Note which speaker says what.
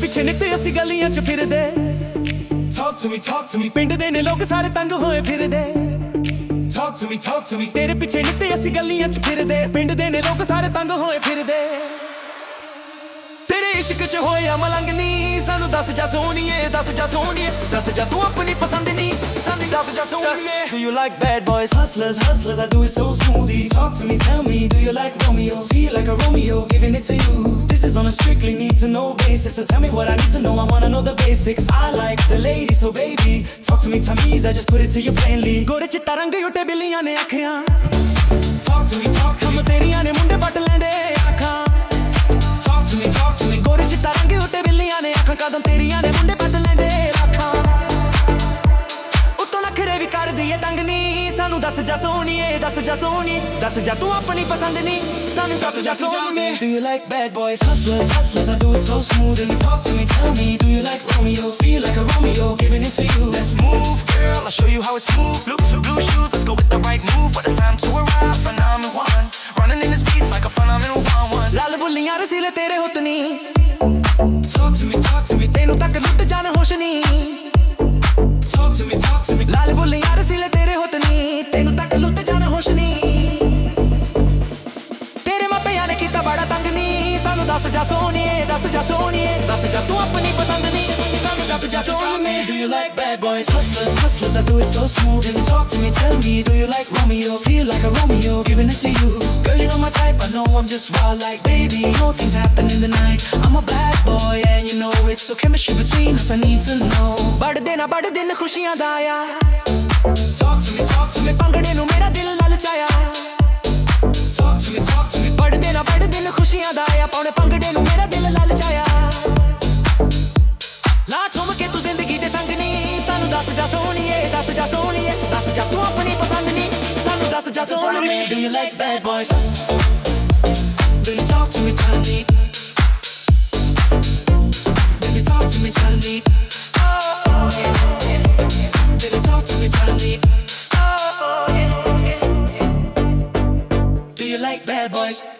Speaker 1: ਪਿੱਛੇ ਨਿੱਤੇ ਅਸੀਂ ਗਲੀਆਂ 'ਚ ਫਿਰਦੇ
Speaker 2: Talk to me, talk to me,
Speaker 1: ਪਿੰਡ ਦੇ ਨੇ ਲੋਕ ਸਾਰੇ ਤੰਗ ਹੋਏ ਫਿਰਦੇ
Speaker 2: talk to me, talk to me.
Speaker 1: ਤੇਰੇ ਪਿੱਛੇ ਨਿੱਤੇ ਅਸੀਂ ਗਲੀਆਂ 'ਚ ਫਿਰਦੇ ਪਿੰਡ ਦੇ ਨੇ ਲੋਕ ਸਾਰੇ ਤੰਗ ਹੋਏ ਫਿਰਦੇ ਤੇਰੇ ਇਸ਼ਕ 'ਚ ਹੋਇਆ ਮਲੰਗਨੀ ਸਾਨੂੰ ਦੱਸ ਜਾ ਸੋਹਣੀਏ ਦੱਸ ਜਾ ਸੋਹਣੀਏ ਦੱਸ ਜਾ ਤੂੰ ਆਪਣੀ ਪਸੰਦ ਨਹੀਂ ਸਾਨੂੰ ਦੱਸ ਜਾ ਸੋਹਣੀਏ
Speaker 2: Do you like bad boys? Hustlers, hustlers, I do it so smoothly. Talk to me, tell me, do you like Romeos? Feel like a Romeo, giving it to you. This is on a strictly need to know basis. So tell me what I need to know, I wanna know the basics. I like the ladies, so baby, talk to me, Tamiz, I just put it to you plainly.
Speaker 1: ਗੋਰੇ ਚਿੱਟਾ ਰੰਗ ਉੱਤੇ ਬਿੱਲੀਆਂ ਨੇ ਅੱਖਾਂ
Speaker 2: Talk to me, talk to me,
Speaker 1: ਹਮ ਤੇਰੀਆਂ ਨੇ ਮੁੰਡੇ ਪੱਟ ਲੈਂਦੇ ਅੱਖਾਂ
Speaker 2: talk to me, talk to me.
Speaker 1: ਗੋਰੇ ਚਿੱਟਾ ਰੰਗ ਉੱਤੇ ਬਿੱਲੀਆਂ ਨੇ ਅੱਖਾਂ ਕਦਮ ਤੇਰੀਆਂ ਨੇ ਮੁੰਡੇ ਪੱਟ ਲੈਂਦੇ ਅੱਖਾਂ ਉੱਤੋਂ ਨਖਰੇ ਵੀ ਕਰਦੀ ਏ ਤੰਗ ਨੀ ਸਾਨੂੰ ਦੱਸ ਜਾ ਸੋਹਣੀਏ ਦੱਸ ਜਾ ਸੋਹਣੀ ਦੱਸ ਜਾ ਤੂੰ ਆਪਣੀ ਪਸੰਦ ਨੀ ਸਾਨੂੰ ਦੱਸ ਜਾ ਸੋਹਣੀਏ
Speaker 2: Do you like bad boys? Hustlers, hustlers, I do it so smoothly. Talk to me, tell me, do you like Romeos? Feel like a Romeo, giving it to you. Let's move, girl, I'll show you how it's smooth. Blue shoes, let's go with the right move. What a time to arrive, phenomenal one. Running in this beats like a phenomenal one.
Speaker 1: ਲਾਲ ਬੁੱਲੀਆਂ ਰਸੀਲੇ ਤੇਰੇ ਹੁੱਤ ਨੀ
Speaker 2: Talk to me, talk to me,
Speaker 1: ਤੈਨੂੰ ਤੱਕ ਲੁੱਟ ਜਾਣ ਹੋਸ਼ ਨੀ
Speaker 2: talk to me, talk to me.
Speaker 1: ਲਾਲ ਬੁੱਲੀਆਂ ਰਸੀਲੇ ਤੇਰੇ ਹੁੱਤ ਨੀ ਤੈਨੂੰ ਤੱਕ ਲੁੱਟ ਜਾਣ ਹੋਸ਼ ਨੀ ਤੇਰੇ ਮਾਪਿਆਂ ਨੇ ਕੀਤਾ ਬੜਾ ਤੰਗ ਨੀ ਸਾਨੂੰ ਦੱਸ ਜਾ ਸੋਹਣੀਏ ਦੱਸ ਜਾ ਸੋਹਣੀਏ ਦੱਸ ਜਾ ਤੂੰ ਆਪਣੀ ਪਸੰਦ ਨੀ ਸਾਨੂੰ ਦੱਸ ਜਾ ਸੋਹਣੀਏ
Speaker 2: Do you like bad boys? Hustlers, hustlers, I do it so smooth. And talk to me, tell me, do you like Romeos? Feel like a Romeo, giving it to you. Girl, you know my type, I know I'm just wild like baby. You know things happen in the night. I'm a bad boy and you know it. So chemistry between us, I need to know.
Speaker 1: ਬੜੇ ਦਿਨ ਖੁਸ਼ੀਆਂ ਦਾ ਆਇਆ
Speaker 2: Talk to me, talk to me,
Speaker 1: ਭੰਗੜੇ ਨੂੰ ਮੇਰਾ ਦਿਲ ਲਲਚਾਇਆ
Speaker 2: talk to me, talk to me.
Speaker 1: ਬੜੇ ਦਿਨ ਖੁਸ਼ੀਆਂ ਦਾ ਆਇਆ ਪੌਣੇ ਭੰਗੜੇ ਨੂੰ ਮੇਰਾ ਦਿਲ ਲਲਚਾਇਆ ਲਾ ਝੁਮ ਕੇ ਤੂੰ ਜ਼ਿੰਦਗੀ ਦੇ ਸੰਗ ਨੀ ਸਾਨੂੰ ਦੱਸ ਜਾ ਸੋਹਣੀਏ ਦੱਸ ਜਾ ਸੋਹਣੀਏ ਦੱਸ ਜਾ ਤੂੰ ਆਪਣੀ ਪਸੰਦ ਨੀ ਸਾਨੂੰ ਦੱਸ ਜਾ ਸੋਹਣੀਏ
Speaker 2: Do you like bad boys? Baby, talk to me, tell me. Baby, talk to me, tell me. Oh, yeah. Baby, talk to me, tell me. Oh, yeah. Do you like bad boys?